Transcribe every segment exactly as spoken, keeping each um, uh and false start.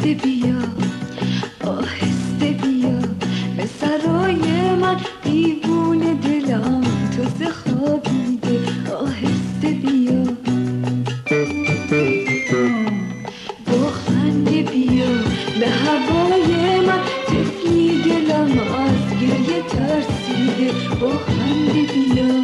آهسته بیا آهسته بیا به سرای من دیوونه دلم تازه خوابیده آهسته بیا با خنده بیا به هوای من طفلی دلم از گریه ترسیده با خنده بیا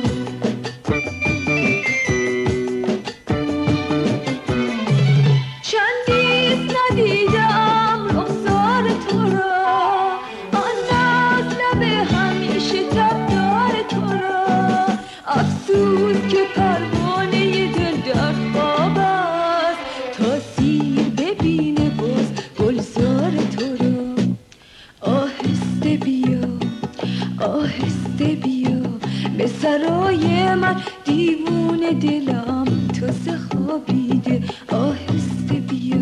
چندیز ندیدم رخسار تو را آن ناز لب همیشه تبدار تو را افسوس که پروانه دل در خواب است تا سیر ببینه باز گلزار تو را آهسته بیا آهسته بیا به سرای من دیوونه دلم تازه خوابیده آهسته بیا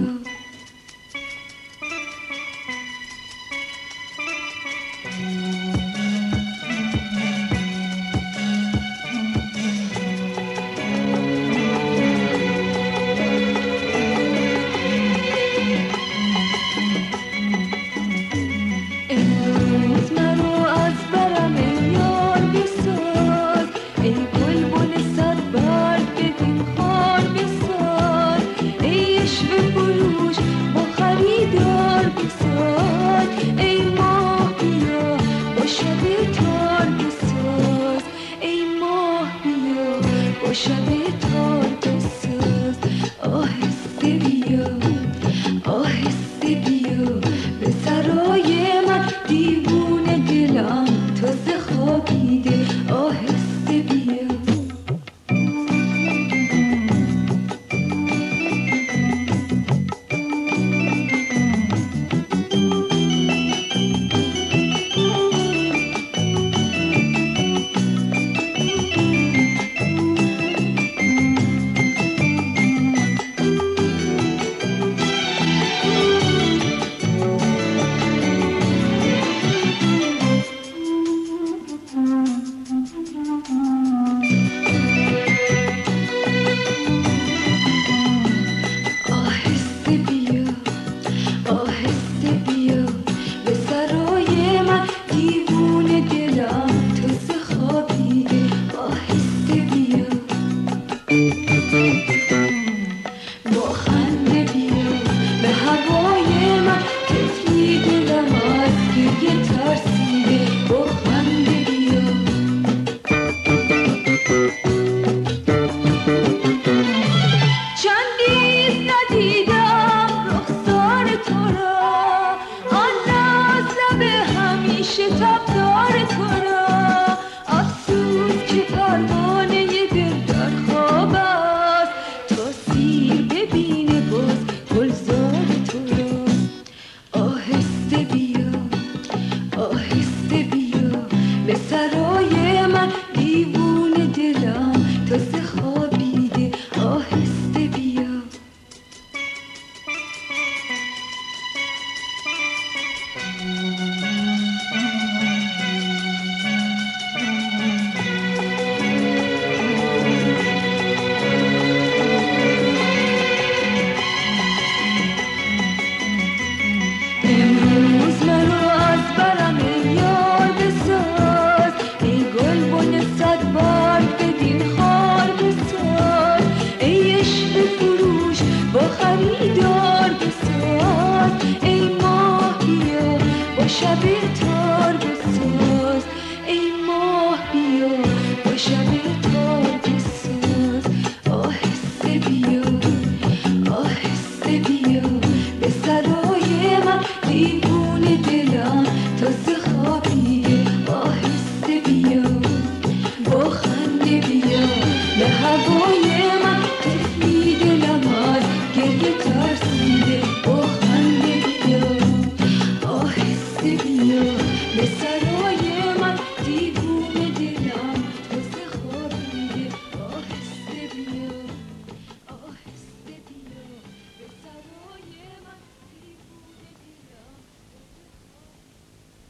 امروز منو از برم ای یار بساز ای بلبل صد برگ بدین خار بساز ای عشق فروش با خریدار بساز ای ماه بیا با شب تار بساز ای ماه بیا با شب تار بساز آهسته بیا آهسته بیا به سرای من دیوونه دلم تازه خوابیده آهسته بیا آهسته بیا آهسته بیا به سرای من دیوونه دلم تازه خوابیده آهسته بیا با خنده بیا به هوای من طفلی دلم از گریه ترسیده با خنده بیا چندیز ندیدم رخسار تو را آن ناز لب همیشه تبدار تو را افسوس که پروانه دل در خواب است تا سیر ببینه باز گلزار تو را آهسته بیا آهسته بیا به سرای من دیوونه دلم تازه خوابیده آهسته بیا امروز منو از برم ای یار بساز ای گلبن صد برگ بدین خار بساز ای عشق فروش با خریدار